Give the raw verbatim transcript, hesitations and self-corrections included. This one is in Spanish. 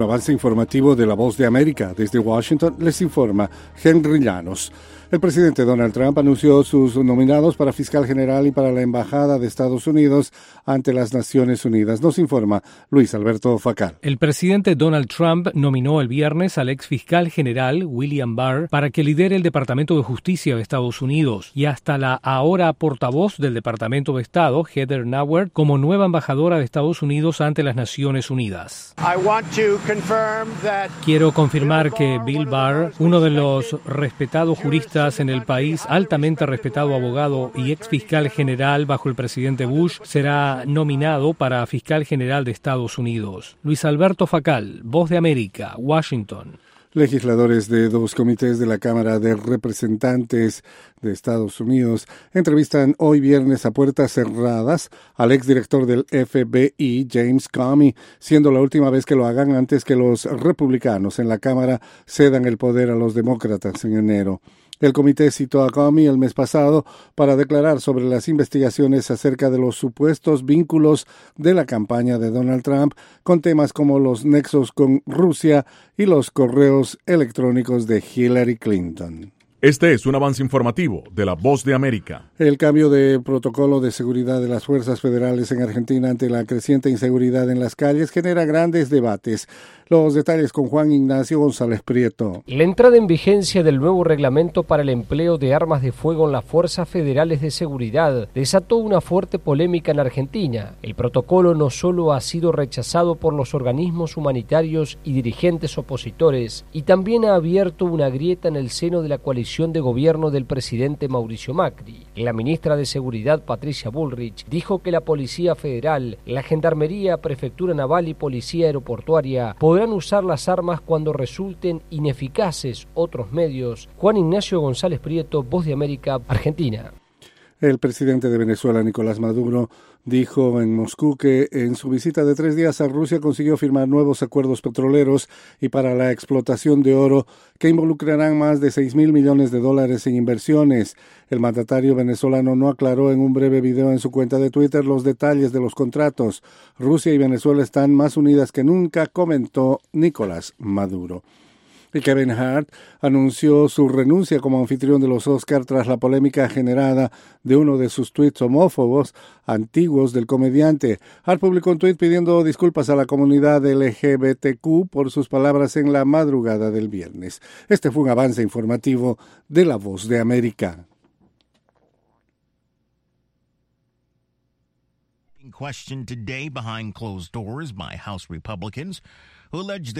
Avance informativo de La Voz de América. Desde Washington les informa Henry Llanos. El presidente Donald Trump anunció sus nominados para fiscal general y para la Embajada de Estados Unidos ante las Naciones Unidas. Nos informa Luis Alberto Facal. El presidente Donald Trump nominó el viernes al ex fiscal general William Barr para que lidere el Departamento de Justicia de Estados Unidos y hasta la ahora portavoz del Departamento de Estado, Heather Nauert, como nueva embajadora de Estados Unidos ante las Naciones Unidas. Quiero confirmar que Bill Barr, uno de los respetados juristas en el país, altamente respetado abogado y ex fiscal general bajo el presidente Bush, será nominado para fiscal general de Estados Unidos. Luis Alberto Facal, Voz de América, Washington. Legisladores de dos comités de la Cámara de Representantes de Estados Unidos entrevistan hoy viernes a puertas cerradas al exdirector del F B I, James Comey, siendo la última vez que lo hagan antes que los republicanos en la Cámara cedan el poder a los demócratas en enero. El comité citó a Comey el mes pasado para declarar sobre las investigaciones acerca de los supuestos vínculos de la campaña de Donald Trump con temas como los nexos con Rusia y los correos electrónicos de Hillary Clinton. Este es un avance informativo de La Voz de América. El cambio de protocolo de seguridad de las fuerzas federales en Argentina ante la creciente inseguridad en las calles genera grandes debates. Los detalles con Juan Ignacio González Prieto. La entrada en vigencia del nuevo reglamento para el empleo de armas de fuego en las fuerzas federales de seguridad desató una fuerte polémica en Argentina. El protocolo no solo ha sido rechazado por los organismos humanitarios y dirigentes opositores, y también ha abierto una grieta en el seno de la coalición de gobierno del presidente Mauricio Macri. La ministra de Seguridad, Patricia Bullrich, dijo que la Policía Federal, la Gendarmería, Prefectura Naval y Policía Aeroportuaria podrán usar las armas cuando resulten ineficaces otros medios. Juan Ignacio González Prieto, Voz de América, Argentina. El presidente de Venezuela, Nicolás Maduro, dijo en Moscú que en su visita de tres días a Rusia consiguió firmar nuevos acuerdos petroleros y para la explotación de oro que involucrarán más de seis mil millones de dólares en inversiones. El mandatario venezolano no aclaró en un breve video en su cuenta de Twitter los detalles de los contratos. Rusia y Venezuela están más unidas que nunca, comentó Nicolás Maduro. Y Kevin Hart anunció su renuncia como anfitrión de los Oscar tras la polémica generada de uno de sus tweets homófobos antiguos del comediante. Hart publicó un tweet pidiendo disculpas a la comunidad L G B T Q por sus palabras en la madrugada del viernes. Este fue un avance informativo de La Voz de América. Questioned today behind closed doors by House Republicans who alleged